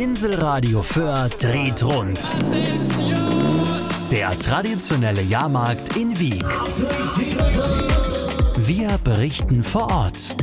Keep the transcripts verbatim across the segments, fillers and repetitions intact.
Inselradio Föhr dreht rund. Der traditionelle Jahrmarkt in Wiek. Wir berichten vor Ort.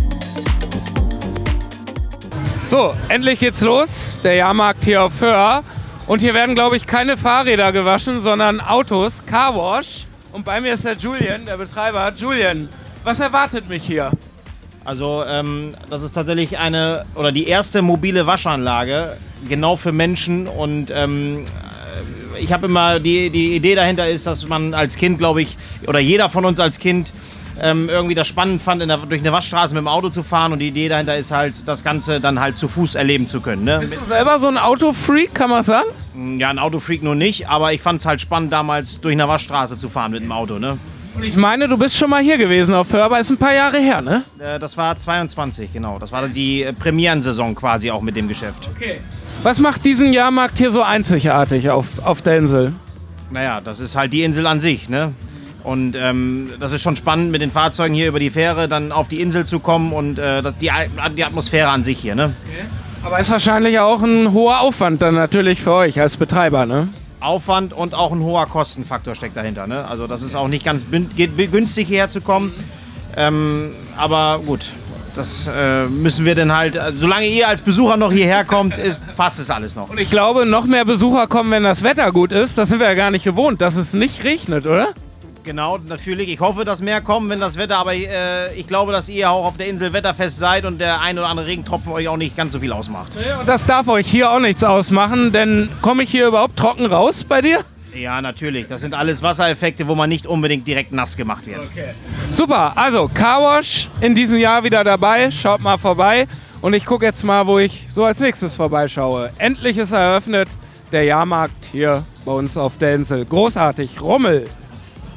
So, endlich geht's los. Der Jahrmarkt hier auf Föhr. Und hier werden, glaube ich, keine Fahrräder gewaschen, sondern Autos, Carwash. Und bei mir ist der Julian, der Betreiber. Julian, was erwartet mich hier? Also ähm, das ist tatsächlich eine oder die erste mobile Waschanlage genau für Menschen und ähm, ich habe immer die, die Idee dahinter ist, dass man als Kind, glaube ich, oder jeder von uns als Kind ähm, irgendwie das spannend fand, in der, durch eine Waschstraße mit dem Auto zu fahren und die Idee dahinter ist halt, das Ganze dann halt zu Fuß erleben zu können. Ne? Bist du selber so ein Autofreak, kann man sagen? Ja, ein Autofreak nur nicht, aber ich fand es halt spannend, damals durch eine Waschstraße zu fahren mit dem Auto. Ne? Und ich meine, du bist schon mal hier gewesen auf Föhr, aber ist ein paar Jahre her, ne? Äh, das war zweiundzwanzig, genau. Das war die äh, Premierensaison quasi auch mit dem Geschäft. Okay. Was macht diesen Jahrmarkt hier so einzigartig auf, auf der Insel? Naja, das ist halt die Insel an sich, ne? Und ähm, das ist schon spannend, mit den Fahrzeugen hier über die Fähre dann auf die Insel zu kommen und äh, das, die, die Atmosphäre an sich hier, ne? Okay. Aber ist wahrscheinlich auch ein hoher Aufwand dann natürlich für euch als Betreiber, ne? Aufwand und auch ein hoher Kostenfaktor steckt dahinter, ne? Also das ist auch nicht ganz günstig hierher zu kommen, ähm, aber gut. Das äh, müssen wir dann halt, solange ihr als Besucher noch hierher kommt, ist, passt es alles noch. Und ich glaube, noch mehr Besucher kommen, wenn das Wetter gut ist. Das sind wir ja gar nicht gewohnt, dass es nicht regnet, oder? Genau, natürlich. Ich hoffe, dass mehr kommen, wenn das Wetter, aber äh, ich glaube, dass ihr auch auf der Insel wetterfest seid und der ein oder andere Regentropfen euch auch nicht ganz so viel ausmacht. Ja, und das darf euch hier auch nichts ausmachen, denn komme ich hier überhaupt trocken raus bei dir? Ja, natürlich. Das sind alles Wassereffekte, wo man nicht unbedingt direkt nass gemacht wird. Okay. Super, also Carwash in diesem Jahr wieder dabei. Schaut mal vorbei. Und ich gucke jetzt mal, wo ich so als nächstes vorbeischaue. Endlich ist eröffnet der Jahrmarkt hier bei uns auf der Insel. Großartig, Rummel.